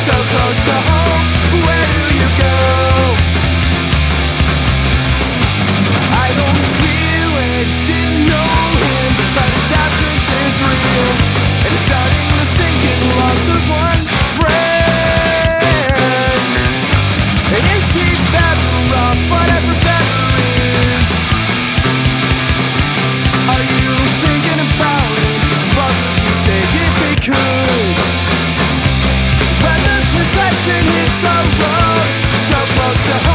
so close to home. Where do you go? I don't feel it, didn't know him, but his absence is real, and it's starting to sink in loss of one friend. And is he better off, whatever better is? Are you thinking about it? What would you say if he could? When the procession hits the road, so close to home.